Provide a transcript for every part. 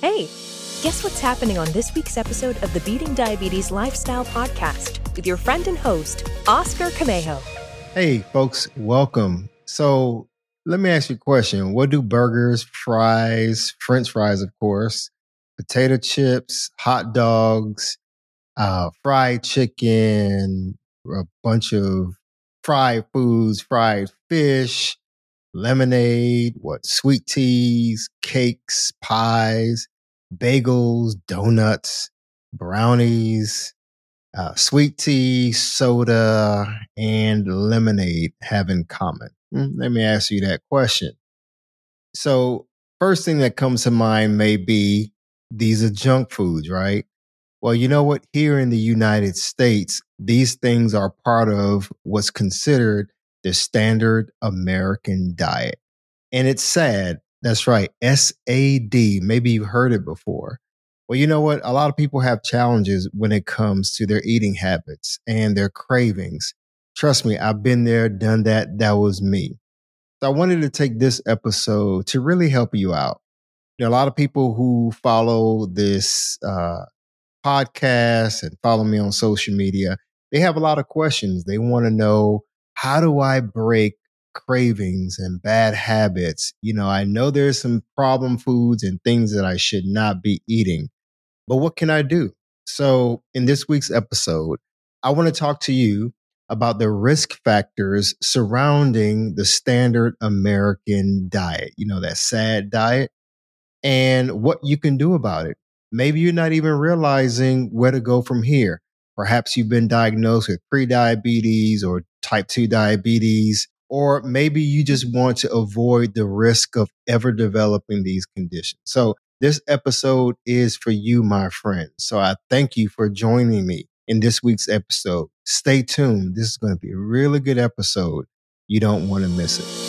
Hey, guess what's happening on this week's episode of the Beating Diabetes Lifestyle Podcast with your friend and host, Oscar Camejo. Hey, folks, welcome. So let me ask you a question. What do burgers, fries, French fries, of course, potato chips, hot dogs, fried chicken, a bunch of fried foods, fried fish, lemonade, sweet teas, cakes, pies, bagels, donuts, brownies, sweet tea, soda, and lemonade have in common? Let me ask you that question. So, first thing that comes to mind may be these are junk foods, right? Well, you know what? Here in the United States, these things are part of what's considered the standard American diet. And it's sad. That's right. SAD. Maybe you've heard it before. Well, you know what? A lot of people have challenges when it comes to their eating habits and their cravings. Trust me, I've been there, done that. That was me. So I wanted to take this episode to really help you out. There are a lot of people who follow this podcast and follow me on social media. They have a lot of questions. They want to know, how do I break cravings and bad habits? I know there's some problem foods and things that I should not be eating, but what can I do? So in this week's episode, I want to talk to you about the risk factors surrounding the standard American diet, that SAD diet, and what you can do about it. Maybe you're not even realizing where to go from here. Perhaps you've been diagnosed with prediabetes or type 2 diabetes, or maybe you just want to avoid the risk of ever developing these conditions. So this episode is for you, my friend. So I thank you for joining me in this week's episode. Stay tuned. This is going to be a really good episode. You don't want to miss it.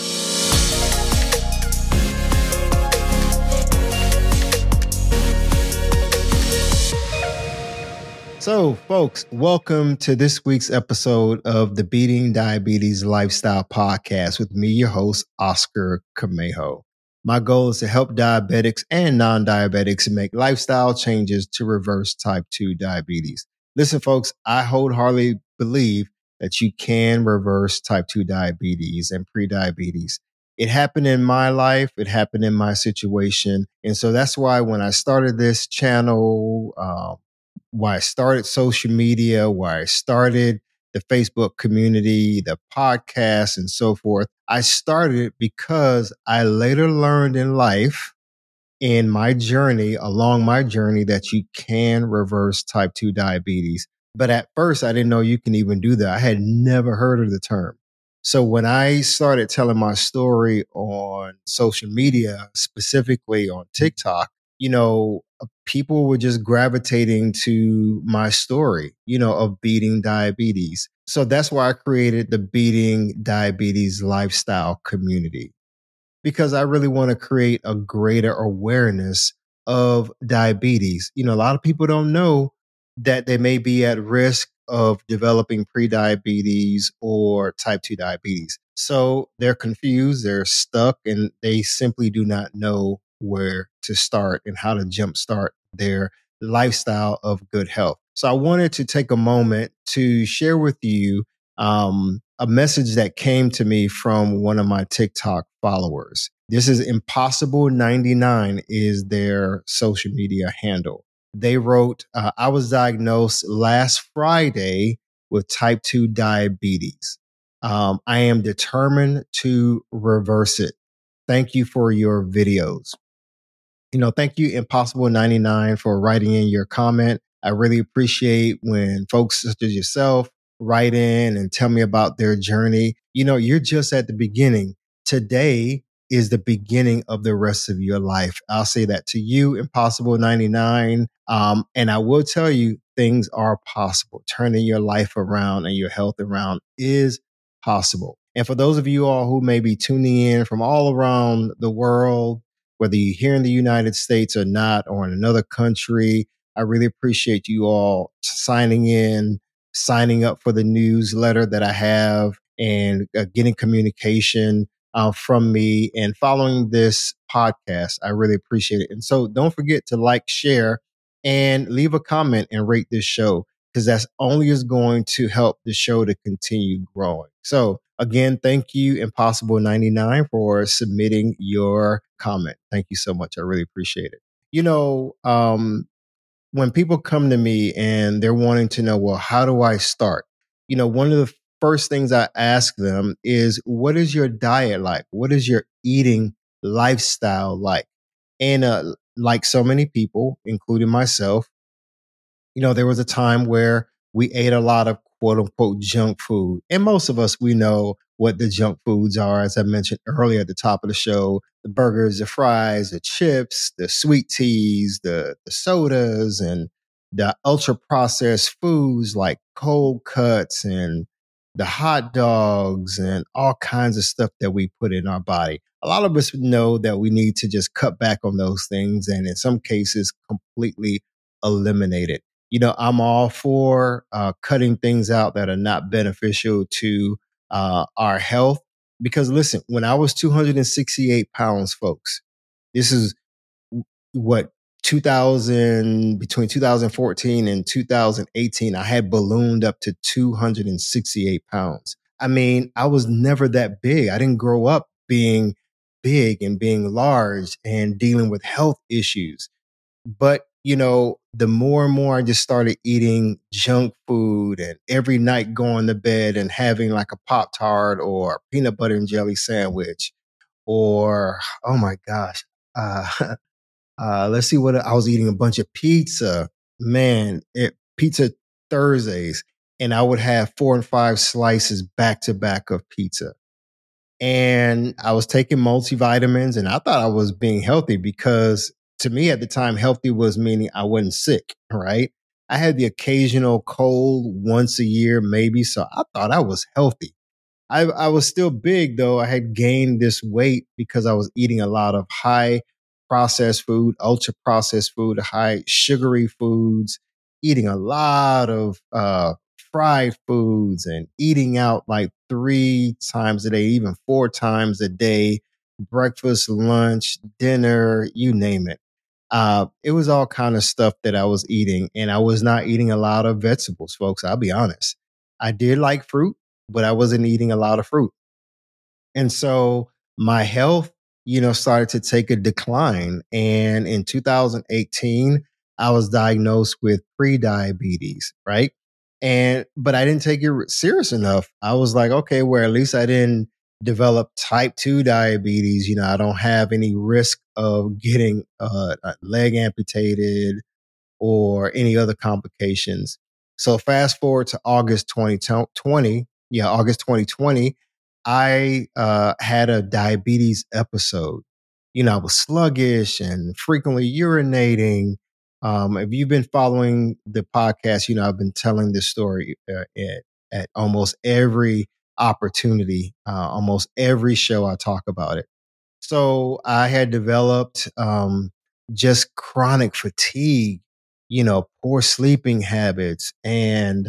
So, folks, welcome to this week's episode of the Beating Diabetes Lifestyle Podcast with me, your host, Oscar Camejo. My goal is to help diabetics and non-diabetics make lifestyle changes to reverse type 2 diabetes. Listen, folks, I wholeheartedly believe that you can reverse type 2 diabetes and prediabetes. It happened in my life. It happened in my situation. And so that's why when I started this channel, why I started social media, why I started the Facebook community, the podcast, and so forth. I started because I later learned in life, in my journey, along my journey, that you can reverse type 2 diabetes. But at first, I didn't know you can even do that. I had never heard of the term. So when I started telling my story on social media, specifically on TikTok, people were just gravitating to my story, of beating diabetes. So that's why I created the Beating Diabetes Lifestyle community, because I really want to create a greater awareness of diabetes. A lot of people don't know that they may be at risk of developing prediabetes or type 2 diabetes. So they're confused, they're stuck, and they simply do not know where to start and how to jumpstart their lifestyle of good health. So I wanted to take a moment to share with you a message that came to me from one of my TikTok followers. This is Impossible99 is their social media handle. They wrote, I was diagnosed last Friday with type 2 diabetes. I am determined to reverse it. Thank you for your videos. Thank you, Impossible99, for writing in your comment. I really appreciate when folks such as yourself write in and tell me about their journey. You're just at the beginning. Today is the beginning of the rest of your life. I'll say that to you, Impossible99. And I will tell you, things are possible. Turning your life around and your health around is possible. And for those of you all who may be tuning in from all around the world, whether you're here in the United States or not, or in another country, I really appreciate you all signing in, signing up for the newsletter that I have, and getting communication from me and following this podcast. I really appreciate it. And so don't forget to like, share, and leave a comment and rate this show, because that's only is going to help the show to continue growing. So again, thank you, Impossible 99, for submitting your comment. Thank you so much. I really appreciate it. When people come to me and they're wanting to know, well, how do I start? One of the first things I ask them is, what is your diet like? What is your eating lifestyle like? And like so many people, including myself, there was a time where we ate a lot of quote unquote junk food. And most of us, we know what the junk foods are. As I mentioned earlier at the top of the show, the burgers, the fries, the chips, the sweet teas, the sodas, and the ultra processed foods like cold cuts and the hot dogs and all kinds of stuff that we put in our body. A lot of us know that we need to just cut back on those things, and in some cases, completely eliminate it. I'm all for cutting things out that are not beneficial to our health. Because listen, when I was 268 pounds, folks, this is what between 2014 and 2018, I had ballooned up to 268 pounds. I mean, I was never that big. I didn't grow up being big and being large and dealing with health issues. But, the more and more I just started eating junk food, and every night going to bed and having like a Pop-Tart or peanut butter and jelly sandwich, or, oh my gosh, let's see what I was eating, a bunch of pizza, man, pizza Thursdays. And I would have 4 and 5 slices back to back of pizza. And I was taking multivitamins, and I thought I was being healthy, because to me at the time, healthy was meaning I wasn't sick, right? I had the occasional cold once a year, maybe. So I thought I was healthy. I was still big, though. I had gained this weight because I was eating a lot of high processed food, ultra processed food, high sugary foods, eating a lot of fried foods, and eating out like 3 times a day, even 4 times a day, breakfast, lunch, dinner, you name it. It was all kind of stuff that I was eating, and I was not eating a lot of vegetables, folks. I'll be honest. I did like fruit, but I wasn't eating a lot of fruit. And so my health, started to take a decline. And in 2018, I was diagnosed with pre-diabetes, right? But I didn't take it serious enough. I was like, okay, well, at least I didn't develop type 2 diabetes. I don't have any risk of getting a leg amputated or any other complications. So fast forward to August 2020. Yeah, August 2020, I had a diabetes episode. I was sluggish and frequently urinating. If you've been following the podcast, I've been telling this story at almost every opportunity, almost every show I talk about it. So I had developed just chronic fatigue, poor sleeping habits. And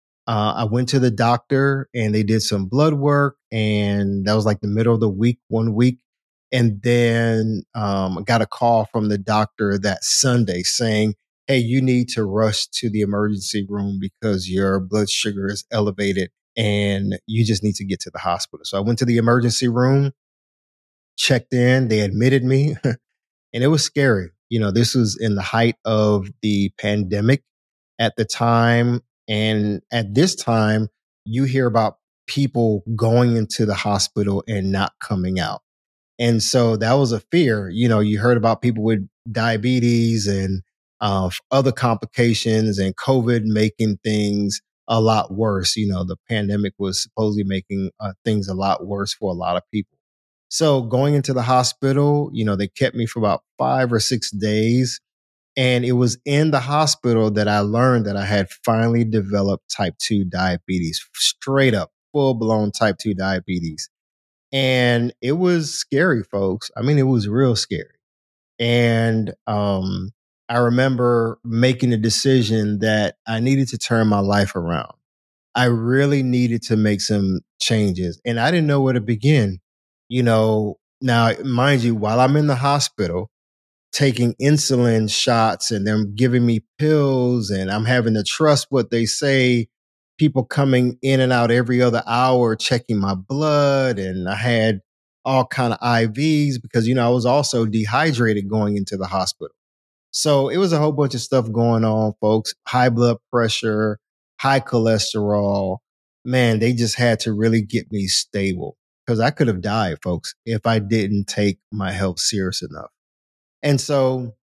I went to the doctor, and they did some blood work, and that was like the middle of the week, 1 week. And then I got a call from the doctor that Sunday saying, hey, you need to rush to the emergency room because your blood sugar is elevated and you just need to get to the hospital. So I went to the emergency room, checked in, they admitted me, and it was scary. This was in the height of the pandemic at the time. And at this time, you hear about people going into the hospital and not coming out. And so that was a fear. You heard about people with diabetes and other complications, and COVID making things a lot worse. The pandemic was supposedly making things a lot worse for a lot of people. So going into the hospital, they kept me for about 5 or 6 days. And it was in the hospital that I learned that I had finally developed type 2 diabetes, straight up, full blown type 2 diabetes. And it was scary, folks. I mean, it was real scary. And I remember making a decision that I needed to turn my life around. I really needed to make some changes, and I didn't know where to begin. Now, mind you, while I'm in the hospital, taking insulin shots and them giving me pills and I'm having to trust what they say, people coming in and out every other hour checking my blood, and I had all kind of IVs because I was also dehydrated going into the hospital. So it was a whole bunch of stuff going on, folks. High blood pressure, high cholesterol. Man, they just had to really get me stable because I could have died, folks, if I didn't take my health serious enough. And so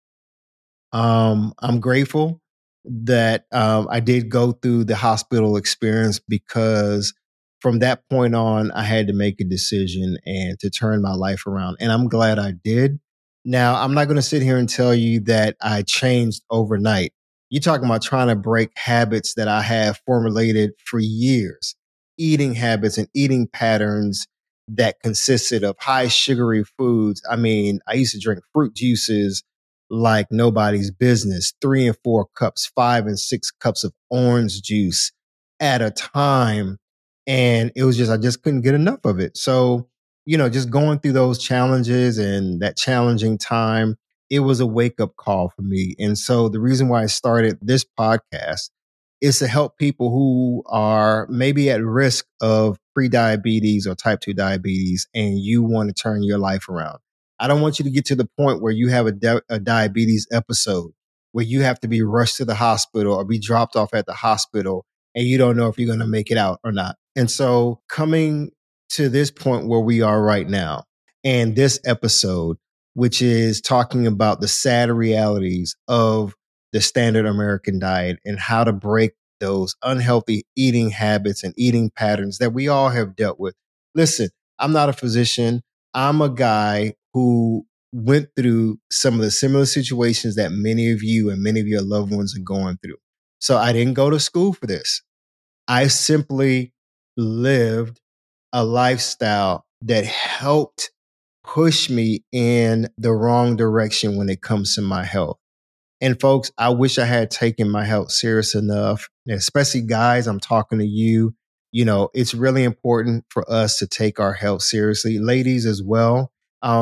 I'm grateful that I did go through the hospital experience, because from that point on, I had to make a decision and to turn my life around. And I'm glad I did. Now, I'm not going to sit here and tell you that I changed overnight. You're talking about trying to break habits that I have formulated for years, eating habits and eating patterns that consisted of high sugary foods. I mean, I used to drink fruit juices like nobody's business, 3 and 4 cups, 5 and 6 cups of orange juice at a time. And it was just, I just couldn't get enough of it. So, just going through those challenges and that challenging time, it was a wake up call for me. And so the reason why I started this podcast is to help people who are maybe at risk of prediabetes or type 2 diabetes, and you want to turn your life around. I don't want you to get to the point where you have a diabetes episode where you have to be rushed to the hospital or be dropped off at the hospital and you don't know if you're going to make it out or not. And so coming to this point where we are right now, and this episode, which is talking about the sad realities of the standard American diet and how to break those unhealthy eating habits and eating patterns that we all have dealt with. Listen, I'm not a physician. I'm a guy who went through some of the similar situations that many of you and many of your loved ones are going through. So I didn't go to school for this. I simply lived a lifestyle that helped push me in the wrong direction when it comes to my health. And folks, I wish I had taken my health serious enough, especially guys, I'm talking to you. It's really important for us to take our health seriously, ladies as well.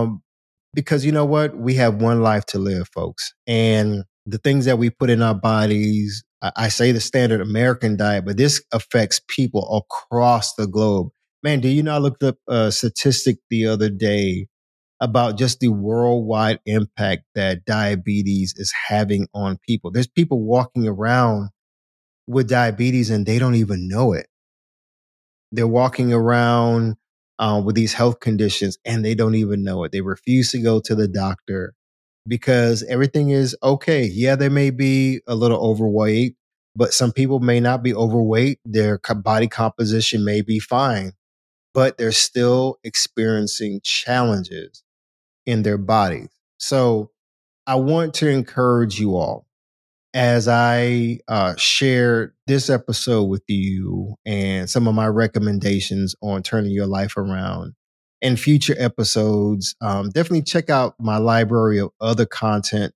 Because you know what? We have one life to live, folks. And the things that we put in our bodies, I say the standard American diet, but this affects people across the globe. Man, do you know, I looked up a statistic the other day about just the worldwide impact that diabetes is having on people. There's people walking around with diabetes and they don't even know it. They're walking around with these health conditions and they don't even know it. They refuse to go to the doctor because everything is okay. Yeah, they may be a little overweight, but some people may not be overweight. Their body composition may be fine, but they're still experiencing challenges in their bodies. So I want to encourage you all as I share this episode with you and some of my recommendations on turning your life around. In future episodes, definitely check out my library of other content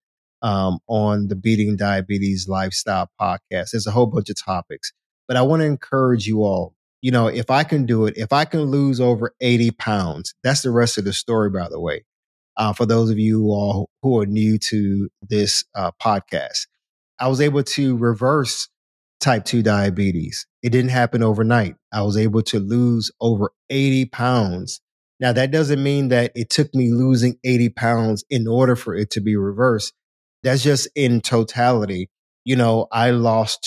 on the Beating Diabetes Lifestyle podcast. There's a whole bunch of topics, but I want to encourage you all. If I can do it, if I can lose over 80 pounds, that's the rest of the story, by the way. For those of you all who are new to this podcast, I was able to reverse type 2 diabetes. It didn't happen overnight. I was able to lose over 80 pounds. Now, that doesn't mean that it took me losing 80 pounds in order for it to be reversed. That's just in totality. I lost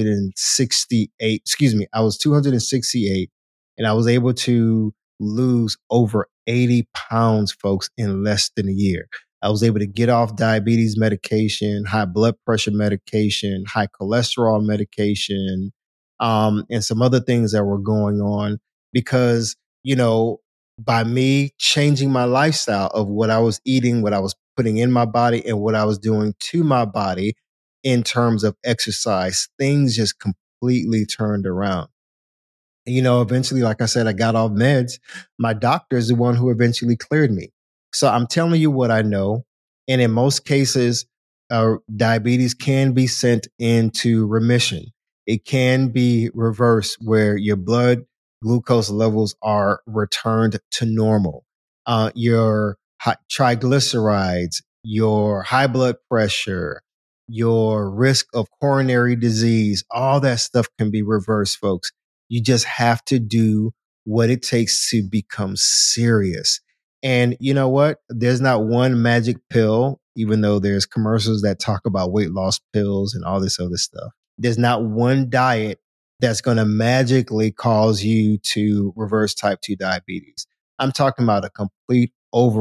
268, I was 268 and I was able to lose over 80 pounds, folks, in less than a year. I was able to get off diabetes medication, high blood pressure medication, high cholesterol medication, and some other things that were going on because, by me changing my lifestyle of what I was eating, what I was putting in my body, and what I was doing to my body in terms of exercise, things just completely turned around. Eventually, like I said, I got off meds. My doctor is the one who eventually cleared me. So I'm telling you what I know. And in most cases, diabetes can be sent into remission. It can be reversed where your blood glucose levels are returned to normal. your triglycerides, your high blood pressure, your risk of coronary disease, all that stuff can be reversed, folks. You just have to do what it takes to become serious. And you know what? There's not one magic pill, even though there's commercials that talk about weight loss pills and all this other stuff. There's not one diet that's going to magically cause you to reverse type 2 diabetes. I'm talking about a complete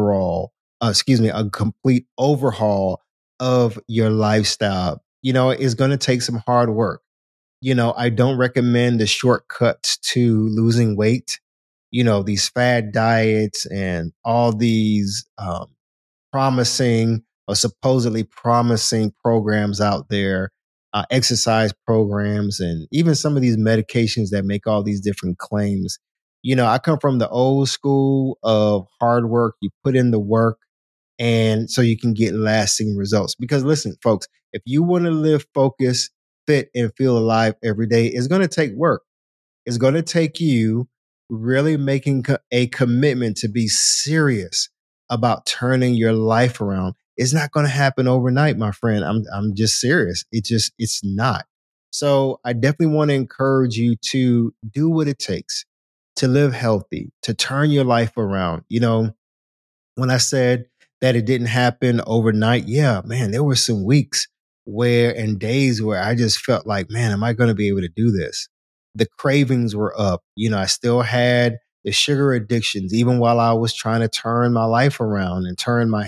a complete overhaul of your lifestyle. It's going to take some hard work. I don't recommend the shortcuts to losing weight. These fad diets and all these promising or supposedly promising programs out there, exercise programs, and even some of these medications that make all these different claims. I come from the old school of hard work. You put in the work, and so you can get lasting results. Because listen, folks, if you want to live focused, fit, and feel alive every day, it's going to take work. It's going to take you really making a commitment to be serious about turning your life around. It's not going to happen overnight, my friend. I'm just serious. It's not. So I definitely want to encourage you to do what it takes to live healthy, to turn your life around. When I said that it didn't happen overnight, yeah, man, there were some weeks and days where I just felt like, man, am I going to be able to do this? The cravings were up. I still had the sugar addictions, even while I was trying to turn my life around and turn my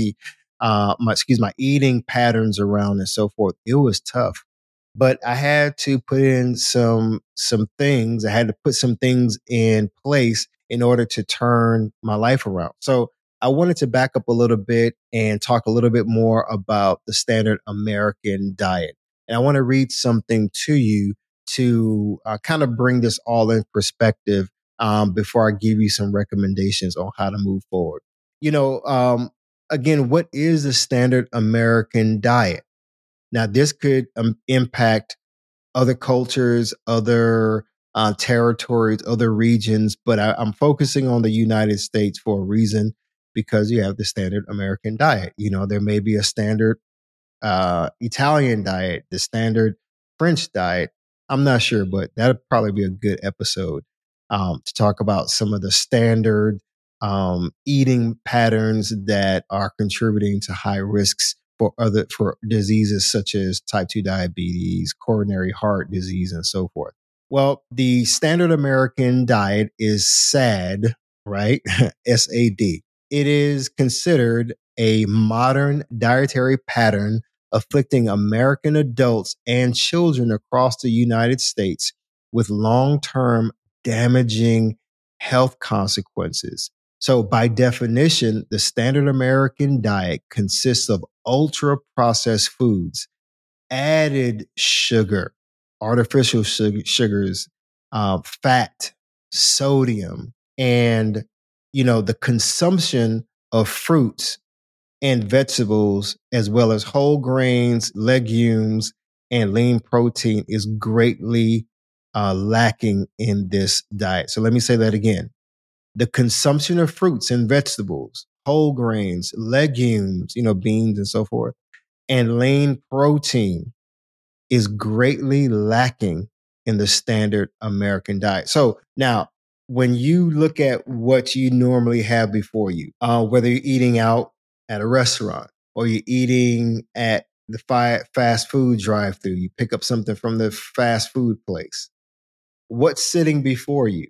my eating patterns around and so forth. It was tough, but I had to put in some things. I had to put some things in place in order to turn my life around. So I wanted to back up a little bit and talk a little bit more about the standard American diet. And I want to read something to you to kind of bring this all in perspective before I give you some recommendations on how to move forward. Again, what is the standard American diet? Now, this could impact other cultures, other territories, other regions, but I'm focusing on the United States for a reason, because you have the standard American diet. There may be a standard Italian diet, the standard French diet. I'm not sure, but that'd probably be a good episode to talk about some of the standard eating patterns that are contributing to high risks for diseases such as type 2 diabetes, coronary heart disease, and so forth. Well, the standard American diet is SAD, right? SAD. It is considered a modern dietary pattern afflicting American adults and children across the United States with long-term damaging health consequences. So by definition, the standard American diet consists of ultra-processed foods, added sugar, artificial sugars, fat, sodium, and the consumption of fruits and vegetables, as well as whole grains, legumes, and lean protein is greatly lacking in this diet. So let me say that again. The consumption of fruits and vegetables, whole grains, legumes, beans and so forth, and lean protein is greatly lacking in the standard American diet. So now, when you look at what you normally have before you, whether you're eating out at a restaurant or you're eating at the fast food drive-thru, you pick up something from the fast food place, what's sitting before you?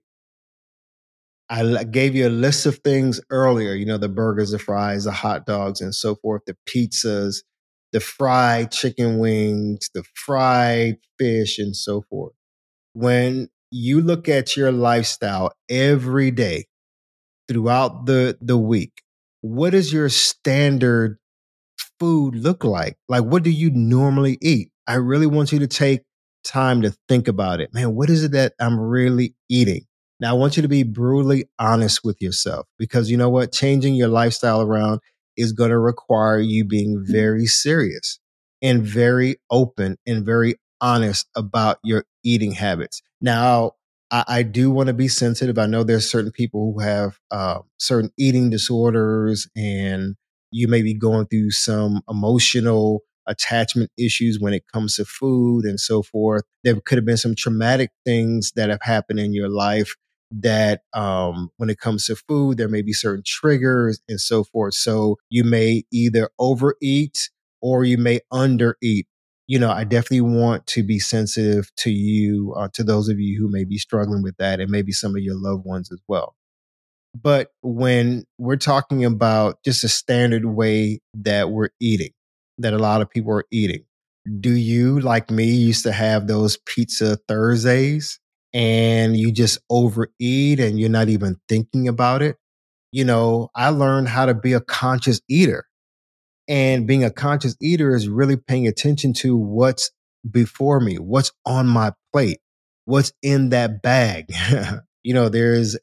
I gave you a list of things earlier, the burgers, the fries, the hot dogs, and so forth, the pizzas, the fried chicken wings, the fried fish, and so forth. When you look at your lifestyle every day throughout the week, what does your standard food look like? Like, what do you normally eat? I really want you to take time to think about it. Man, what is it that I'm really eating? Now, I want you to be brutally honest with yourself, because you know what? Changing your lifestyle around is going to require you being very serious and very open and very honest about your eating habits. Now, I do want to be sensitive. I know there's certain people who have certain eating disorders, and you may be going through some emotional attachment issues when it comes to food and so forth. There could have been some traumatic things that have happened in your life that when it comes to food, there may be certain triggers and so forth. So you may either overeat or you may undereat. I definitely want to be sensitive to you, to those of you who may be struggling with that, and maybe some of your loved ones as well. But when we're talking about just a standard way that we're eating, that a lot of people are eating, do you, like me, used to have those pizza Thursdays and you just overeat and you're not even thinking about it? I learned how to be a conscious eater. And being a conscious eater is really paying attention to what's before me, what's on my plate, what's in that bag. There's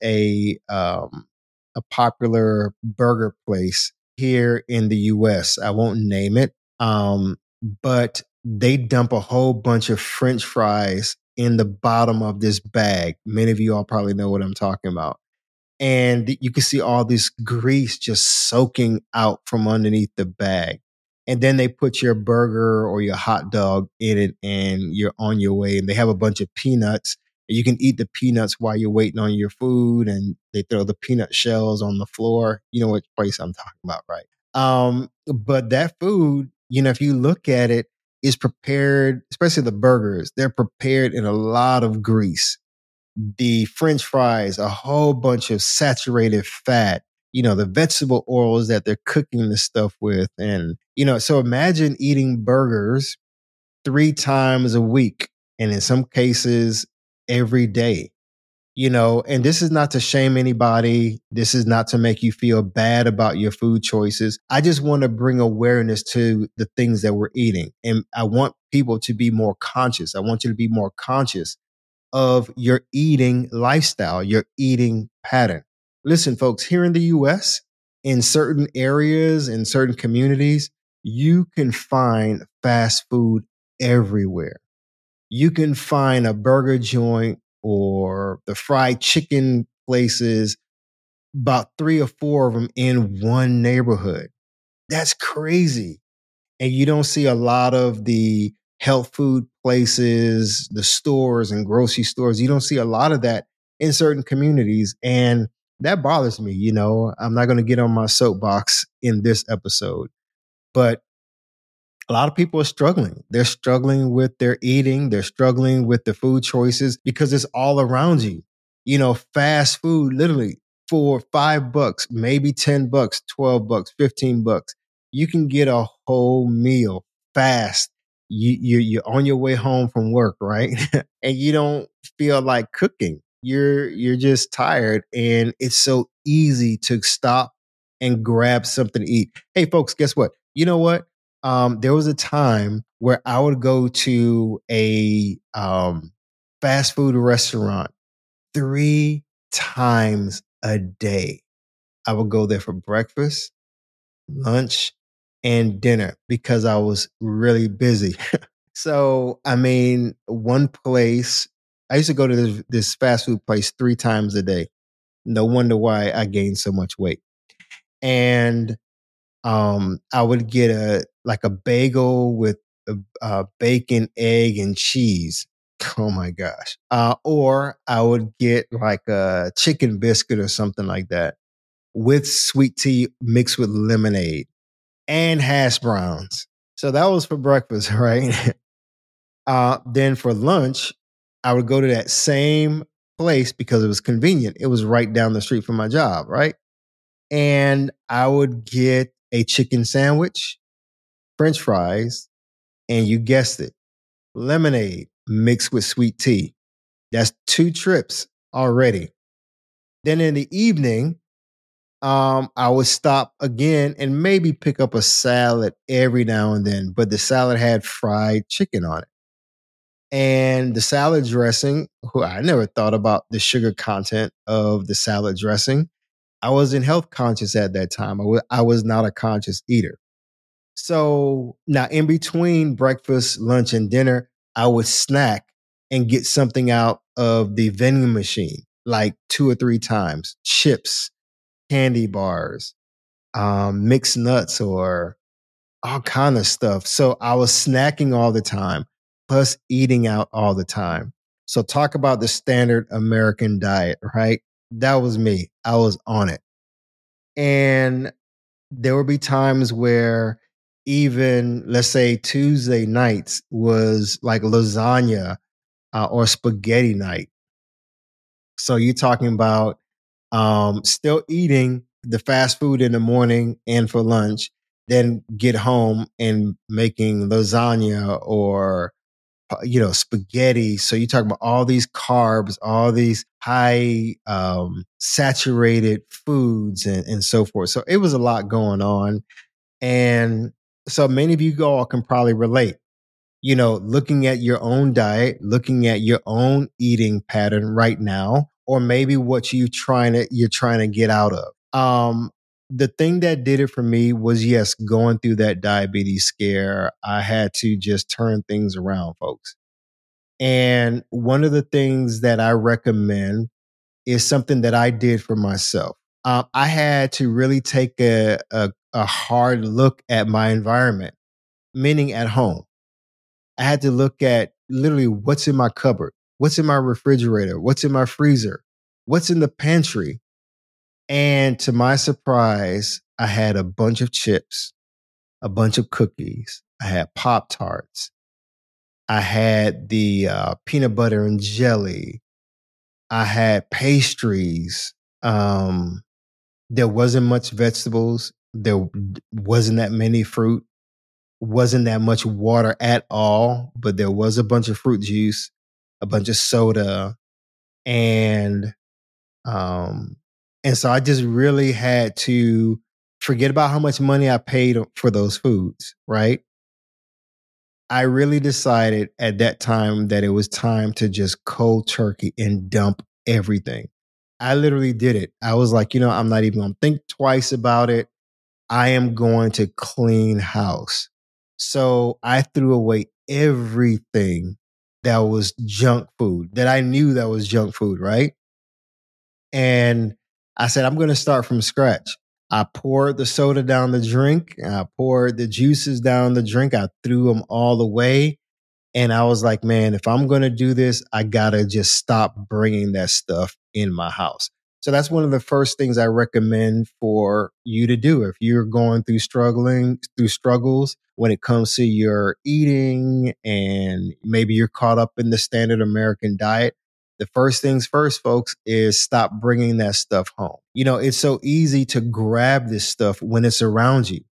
a popular burger place here in the US. I won't name it. But they dump a whole bunch of French fries in the bottom of this bag. Many of you all probably know what I'm talking about. And you can see all this grease just soaking out from underneath the bag. And then they put your burger or your hot dog in it and you're on your way. And they have a bunch of peanuts. You can eat the peanuts while you're waiting on your food, and they throw the peanut shells on the floor. You know which place I'm talking about, right? But that food, if you look at it, is prepared, especially the burgers, they're prepared in a lot of grease. The French fries, a whole bunch of saturated fat, the vegetable oils that they're cooking the stuff with. And, so imagine eating burgers 3 times a week, and in some cases every day, and this is not to shame anybody. This is not to make you feel bad about your food choices. I just want to bring awareness to the things that we're eating. And I want people to be more conscious. I want you to be more conscious of your eating lifestyle, your eating pattern. Listen, folks, here in the US, in certain areas, in certain communities, you can find fast food everywhere. You can find a burger joint or the fried chicken places, about 3 or 4 of them in one neighborhood. That's crazy. And you don't see a lot of the health food places, the stores and grocery stores. You don't see a lot of that in certain communities. And that bothers me. I'm not going to get on my soapbox in this episode, but a lot of people are struggling. They're struggling with their eating. They're struggling with the food choices because it's all around you. Fast food, literally for $5, maybe $10, $12, $15. You can get a whole meal fast. You're on your way home from work, right? And you don't feel like cooking. You're just tired, and it's so easy to stop and grab something to eat. Hey, folks, guess what? You know what? There was a time where I would go to a fast food restaurant 3 times a day. I would go there for breakfast, lunch, and dinner because I was really busy. So, one place, I used to go to this fast food place 3 times a day. No wonder why I gained so much weight. And I would get a bagel with bacon, egg, and cheese. Oh my gosh. Or I would get like a chicken biscuit or something like that with sweet tea mixed with lemonade and hash browns. So that was for breakfast, right? Then for lunch, I would go to that same place because it was convenient. It was right down the street from my job, right? And I would get a chicken sandwich, French fries, and you guessed it, lemonade mixed with sweet tea. That's 2 trips already. Then in the evening, I would stop again and maybe pick up a salad every now and then, but the salad had fried chicken on it. And the salad dressing, I never thought about the sugar content of the salad dressing. I wasn't health conscious at that time. I was not a conscious eater. So now in between breakfast, lunch, and dinner, I would snack. and get something out of the vending machine like 2 or 3 times. Chips, candy bars, mixed nuts, or all kind of stuff. So I was snacking all the time, plus eating out all the time. So talk about the standard American diet, right? That was me. I was on it. And there would be times where even, let's say, Tuesday nights was like lasagna or spaghetti night. So you're talking about still eating the fast food in the morning and for lunch, then get home and making lasagna or spaghetti. So you talk about all these carbs, all these high saturated foods and so forth. So it was a lot going on. And so many of you all can probably relate, looking at your own diet, looking at your own eating pattern right now, or maybe what you're trying to get out of. The thing that did it for me was, yes, going through that diabetes scare, I had to just turn things around, folks. And one of the things that I recommend is something that I did for myself. I had to really take a hard look at my environment, meaning at home. I had to look at literally what's in my cupboard, what's in my refrigerator, what's in my freezer, what's in the pantry. And to my surprise, I had a bunch of chips, a bunch of cookies. I had Pop-Tarts. I had the peanut butter and jelly. I had pastries. There wasn't much vegetables. There wasn't that many fruit. Wasn't that much water at all, but there was a bunch of fruit juice, a bunch of soda, and so I just really had to forget about how much money I paid for those foods, right? I really decided at that time that it was time to just cold turkey and dump everything. I literally did it. I was like, I'm not even going to think twice about it. I am going to clean house. So I threw away everything that was junk food, that I knew that was junk food, right? And I said, I'm going to start from scratch. I poured the soda down the drink. I poured the juices down the drink. I threw them all away. And I was like, man, if I'm going to do this, I got to just stop bringing that stuff in my house. So that's one of the first things I recommend for you to do. If you're going through struggles when it comes to your eating, and maybe you're caught up in the standard American diet, the first things first, folks, is stop bringing that stuff home. It's so easy to grab this stuff when it's around you.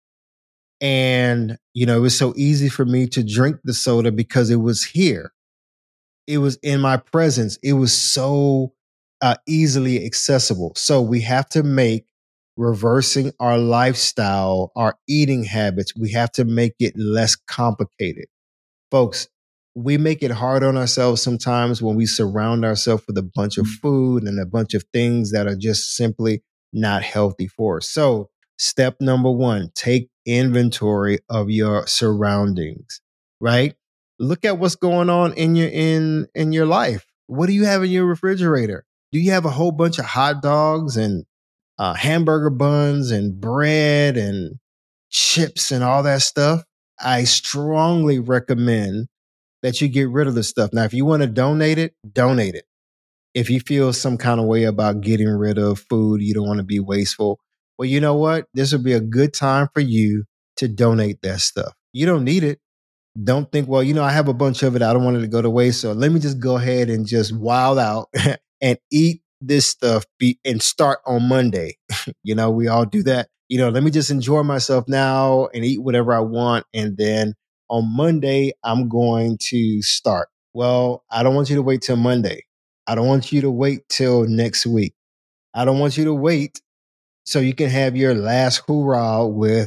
And, it was so easy for me to drink the soda because it was here. It was in my presence. It was so easily accessible. So we have to make reversing our lifestyle, our eating habits, we have to make it less complicated. Folks, we make it hard on ourselves sometimes when we surround ourselves with a bunch of food and a bunch of things that are just simply not healthy for us. So step number 1, take inventory of your surroundings, right? Look at what's going on in your life. What do you have in your refrigerator? Do you have a whole bunch of hot dogs and hamburger buns and bread and chips and all that stuff? I strongly recommend that you get rid of the stuff. Now, if you want to donate it, donate it. If you feel some kind of way about getting rid of food, you don't want to be wasteful. Well, you know what? This would be a good time for you to donate that stuff. You don't need it. Don't think, well, I have a bunch of it. I don't want it to go to waste. So let me just go ahead and just wild out and eat this stuff and start on Monday. We all do that. Let me just enjoy myself now and eat whatever I want. And then on Monday, I'm going to start. Well, I don't want you to wait till Monday. I don't want you to wait till next week. I don't want you to wait so you can have your last hoorah with,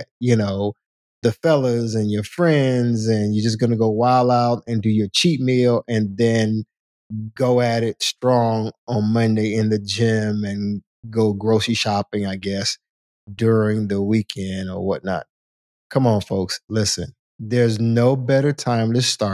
the fellas and your friends, and you're just going to go wild out and do your cheat meal and then go at it strong on Monday in the gym and go grocery shopping, I guess, during the weekend or whatnot. Come on, folks. Listen, there's no better time to start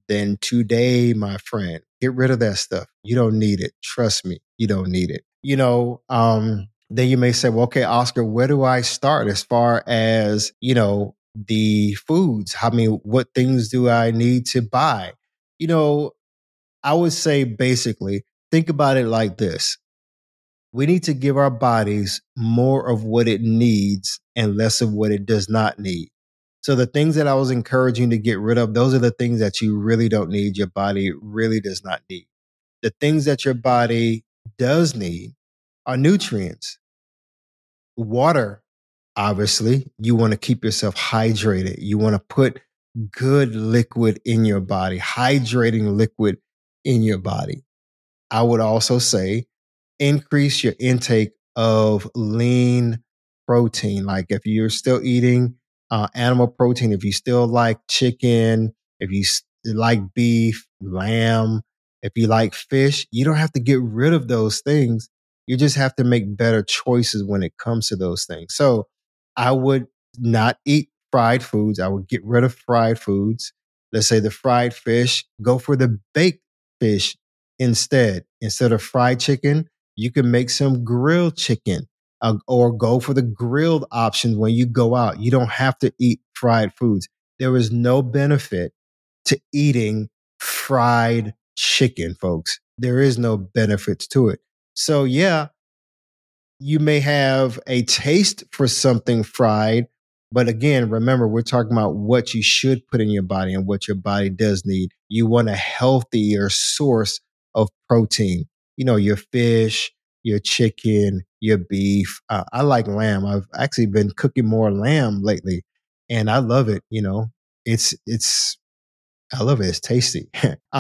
then today, my friend, get rid of that stuff. You don't need it. Trust me, you don't need it. Then you may say, well, okay, Oscar, where do I start as far as, the foods? What things do I need to buy? I would say basically, think about it like this. We need to give our bodies more of what it needs and less of what it does not need. So the things that I was encouraging to get rid of, those are the things that you really don't need. Your body really does not need. The things that your body does need are nutrients. Water, obviously, you want to keep yourself hydrated. You want to put good liquid in your body, hydrating liquid in your body. I would also say increase your intake of lean protein. Like if you're still eating animal protein, if you still like chicken, if you like beef, lamb, if you like fish, you don't have to get rid of those things. You just have to make better choices when it comes to those things. So I would not eat fried foods. I would get rid of fried foods. Let's say the fried fish, go for the baked fish instead. Instead of fried chicken, you can make some grilled chicken or go for the grilled options when you go out. You don't have to eat fried foods. There is no benefit to eating fried chicken, folks. There is no benefits to it. So yeah, you may have a taste for something fried, but again, remember, we're talking about what you should put in your body and what your body does need. You want a healthier source of protein. Your fish, your chicken, your beef. I like lamb. I've actually been cooking more lamb lately, and I love it. I love it. It's tasty.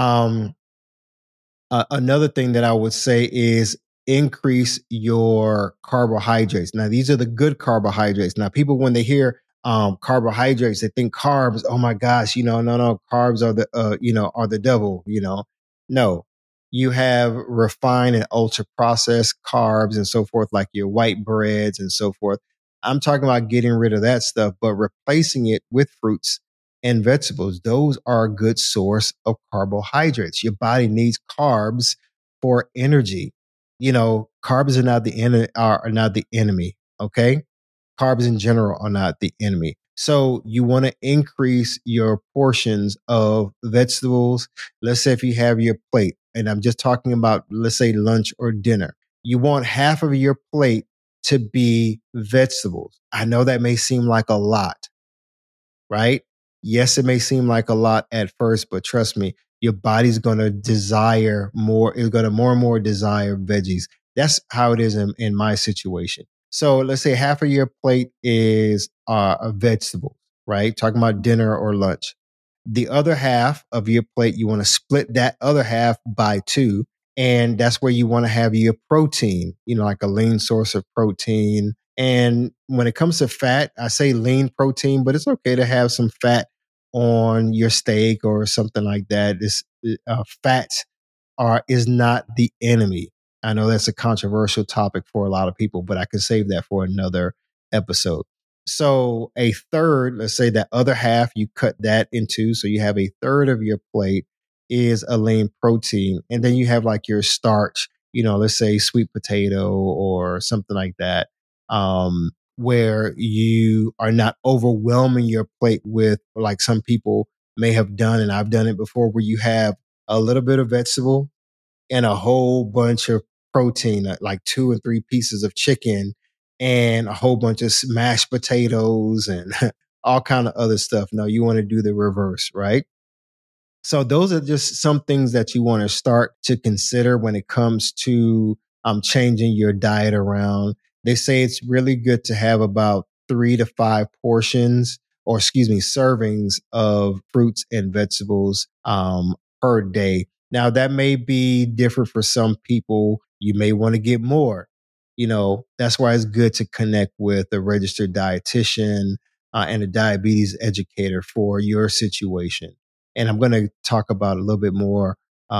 Another thing that I would say is increase your carbohydrates. Now, these are the good carbohydrates. Now, people, when they hear carbohydrates, they think carbs. Oh my gosh, no, carbs are are the devil. No, you have refined and ultra processed carbs and so forth, like your white breads and so forth. I'm talking about getting rid of that stuff, but replacing it with fruits and vegetables. Those are a good source of carbohydrates. Your body needs carbs for energy. Carbs are not the enemy. Okay. Carbs in general are not the enemy. So you want to increase your portions of vegetables. Let's say if you have your plate, and I'm just talking about, let's say lunch or dinner, you want half of your plate to be vegetables. I know that may seem like a lot, right? Yes, it may seem like a lot at first, but trust me, your body's going to desire more. It's going to more and more desire veggies. That's how it is in my situation. So let's say half of your plate is a vegetable, right? Talking about dinner or lunch. The other half of your plate, you want to split that other half by two. And that's where you want to have your protein, like a lean source of protein. And when it comes to fat, I say lean protein, but it's okay to have some fat on your steak or something like that. Fat is not the enemy. I know that's a controversial topic for a lot of people, but I can save that for another episode. So a third, let's say that other half, you cut that into, so you have a third of your plate is a lean protein. And then you have like your starch, let's say sweet potato or something like that, where you are not overwhelming your plate with, like some people may have done, and I've done it before, where you have a little bit of vegetable and a whole bunch of protein, like 2 and 3 pieces of chicken and a whole bunch of mashed potatoes and all kind of other stuff. No, you want to do the reverse, right? So those are just some things that you want to start to consider when it comes to changing your diet around. They say it's really good to have about 3 to 5 servings of fruits and vegetables per day. Now, that may be different for some people. You may want to get more. That's why it's good to connect with a registered dietitian and a diabetes educator for your situation. And I'm going to talk about a little bit more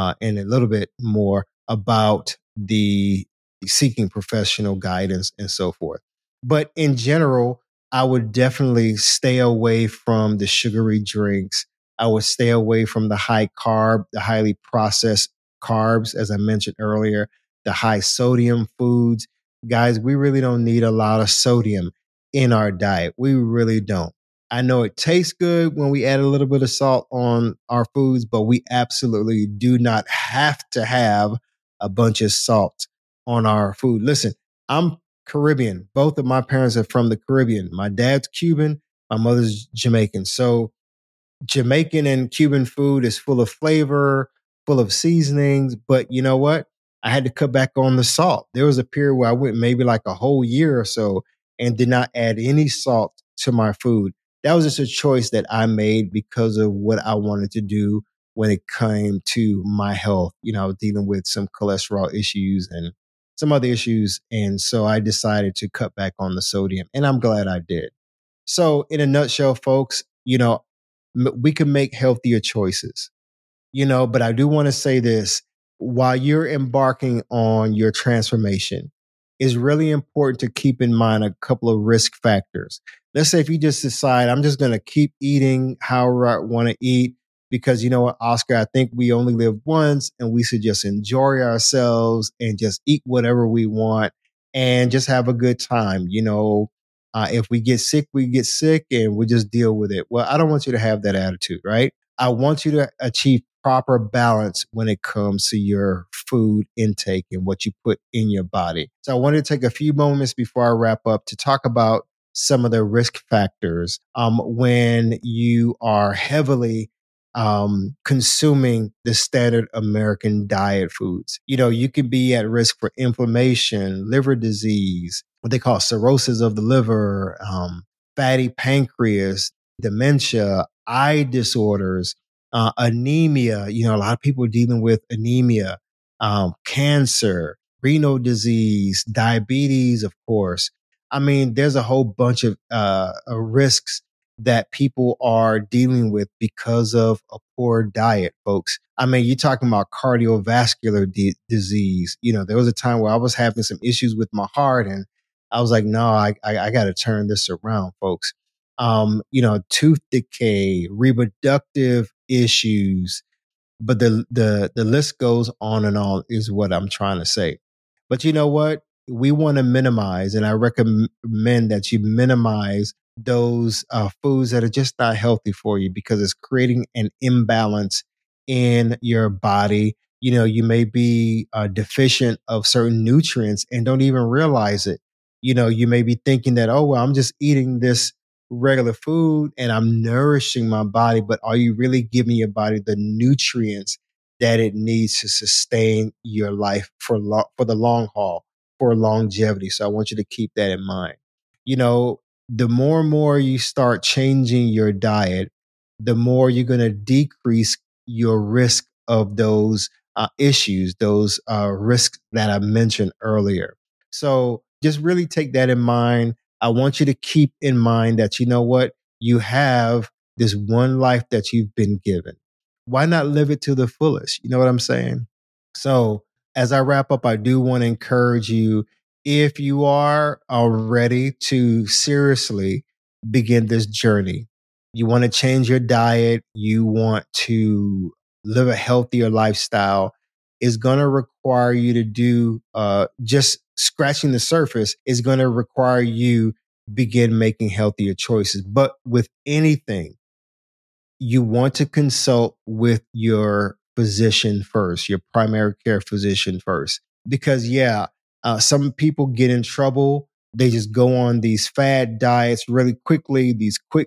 about the seeking professional guidance and so forth. But in general, I would definitely stay away from the sugary drinks. I would stay away from the high carb, the highly processed carbs, as I mentioned earlier, the high sodium foods. Guys, we really don't need a lot of sodium in our diet. We really don't. I know it tastes good when we add a little bit of salt on our foods, but we absolutely do not have to have a bunch of salt on our food. Listen, I'm Caribbean. Both of my parents are from the Caribbean. My dad's Cuban, my mother's Jamaican. So Jamaican and Cuban food is full of flavor, full of seasonings. But you know what? I had to cut back on the salt. There was a period where I went maybe like a whole year or so and did not add any salt to my food. That was just a choice that I made because of what I wanted to do when it came to my health. You know, dealing with some cholesterol issues and some other issues. And so I decided to cut back on the sodium, and I'm glad I did. So in a nutshell, folks, we can make healthier choices, but I do want to say this: while you're embarking on your transformation, it's really important to keep in mind a couple of risk factors. Let's say if you just decide, I'm just going to keep eating however I want to eat, because you know what, Oscar, I think we only live once and we should just enjoy ourselves and just eat whatever we want and just have a good time. If we get sick, we get sick and we just deal with it. Well, I don't want you to have that attitude, right? I want you to achieve proper balance when it comes to your food intake and what you put in your body. So I wanted to take a few moments before I wrap up to talk about some of the risk factors when you are heavily consuming the standard American diet foods. You can be at risk for inflammation, liver disease, what they call cirrhosis of the liver, fatty pancreas, dementia, eye disorders, anemia. A lot of people are dealing with anemia, cancer, renal disease, diabetes, of course. I mean, there's a whole bunch of risks that people are dealing with because of a poor diet, folks. I mean, you're talking about cardiovascular disease. There was a time where I was having some issues with my heart, and I was like, no, I got to turn this around, folks. Tooth decay, reproductive issues, but the list goes on and on is what I'm trying to say. But you know what? We want to minimize, and I recommend that you minimize those foods that are just not healthy for you, because it's creating an imbalance in your body. You may be deficient of certain nutrients and don't even realize it. You may be thinking that, oh, well, I'm just eating this regular food and I'm nourishing my body, but are you really giving your body the nutrients that it needs to sustain your life for the long haul, for longevity? So I want you to keep that in mind. The more and more you start changing your diet, the more you're going to decrease your risk of those issues, those risks that I mentioned earlier. So just really take that in mind. I want you to keep in mind that, you know what, you have this one life that you've been given. Why not live it to the fullest? You know what I'm saying? So as I wrap up, I do want to encourage you, if you are ready to seriously begin this journey, you want to change your diet, you want to live a healthier lifestyle, is going to require you to do just scratching the surface, is going to require you begin making healthier choices. But with anything, you want to consult with your physician first, your primary care physician first. Because some people get in trouble. They just go on these fad diets really quickly, these quick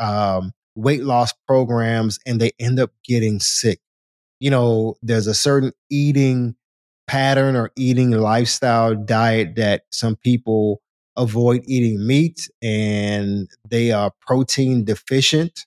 weight loss programs, and they end up getting sick. There's a certain eating pattern or eating lifestyle diet that some people avoid eating meat, and they are protein deficient,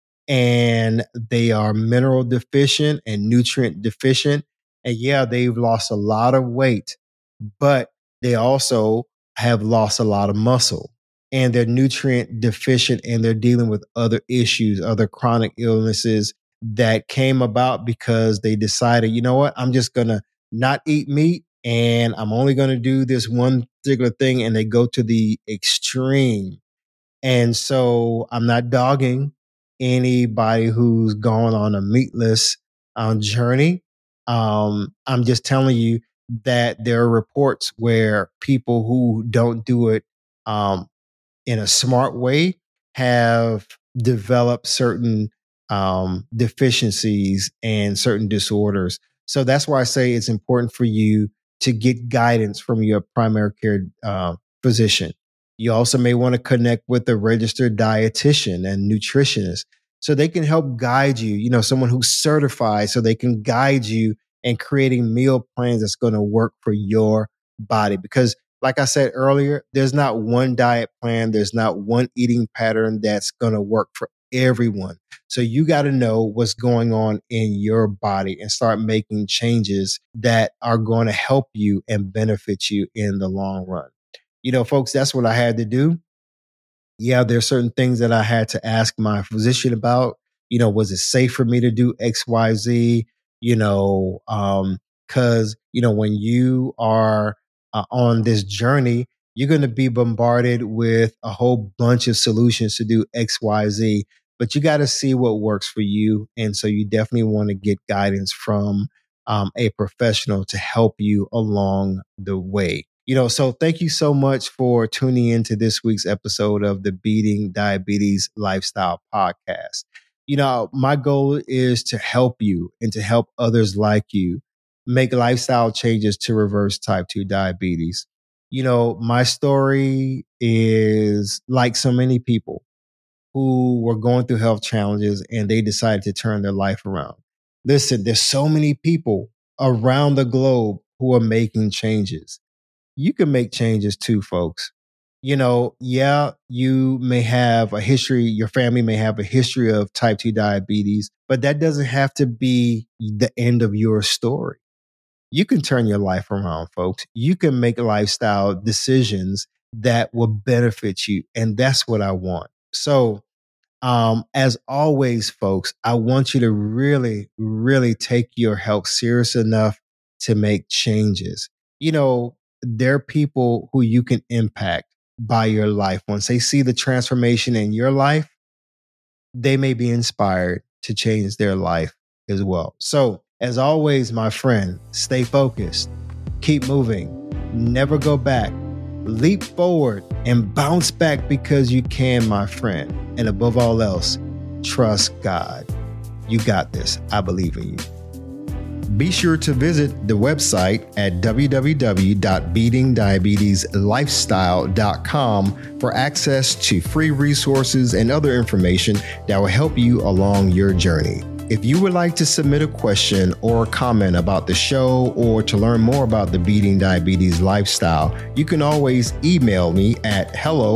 and they are mineral deficient and nutrient deficient. And they've lost a lot of weight, but they also have lost a lot of muscle, and they're nutrient deficient, and they're dealing with other issues, other chronic illnesses that came about because they decided, you know what, I'm just going to not eat meat, and I'm only going to do this one particular thing. And they go to the extreme. And so I'm not dogging anybody who's gone on a meatless journey. I'm just telling you that there are reports where people who don't do it in a smart way have developed certain deficiencies and certain disorders. So that's why I say it's important for you to get guidance from your primary care physician. You also may want to connect with a registered dietitian and nutritionist so they can help guide you, someone who's certified so they can guide you in creating meal plans that's going to work for your body. Because like I said earlier, there's not one diet plan. There's not one eating pattern that's going to work for everyone. So you got to know what's going on in your body and start making changes that are going to help you and benefit you in the long run. Folks, that's what I had to do. Yeah, there's certain things that I had to ask my physician about. Was it safe for me to do X, Y, Z? Because, when you are on this journey, you're going to be bombarded with a whole bunch of solutions to do X, Y, Z, but you got to see what works for you. And so you definitely want to get guidance from a professional to help you along the way. So thank you so much for tuning into this week's episode of the Beating Diabetes Lifestyle Podcast. My goal is to help you and to help others like you make lifestyle changes to reverse type 2 diabetes. My story is like so many people who were going through health challenges and they decided to turn their life around. Listen, there's so many people around the globe who are making changes. You can make changes too, folks. You may have a history, your family may have a history of type 2 diabetes, but that doesn't have to be the end of your story. You can turn your life around, folks. You can make lifestyle decisions that will benefit you. And that's what I want. So, as always, folks, I want you to really, really take your health serious enough to make changes. There are people who you can impact by your life. Once they see the transformation in your life, they may be inspired to change their life as well. So, as always, my friend, stay focused, keep moving, never go back, leap forward and bounce back because you can, my friend. And above all else, trust God. You got this. I believe in you. Be sure to visit the website at www.beatingdiabetieslifestyle.com for access to free resources and other information that will help you along your journey. If you would like to submit a question or a comment about the show or to learn more about the Beating Diabetes Lifestyle, you can always email me at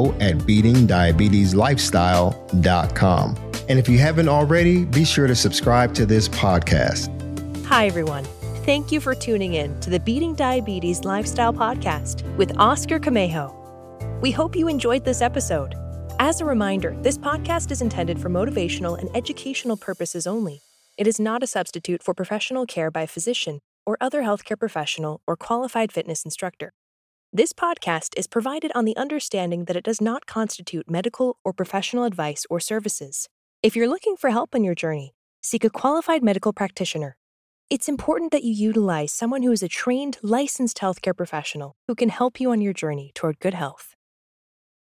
hello@beatingdiabetieslifestyle.com. And if you haven't already, be sure to subscribe to this podcast. Hi, everyone. Thank you for tuning in to the Beating Diabetes Lifestyle Podcast with Oscar Camejo. We hope you enjoyed this episode. As a reminder, this podcast is intended for motivational and educational purposes only. It is not a substitute for professional care by a physician or other healthcare professional or qualified fitness instructor. This podcast is provided on the understanding that it does not constitute medical or professional advice or services. If you're looking for help on your journey, seek a qualified medical practitioner. It's important that you utilize someone who is a trained, licensed healthcare professional who can help you on your journey toward good health.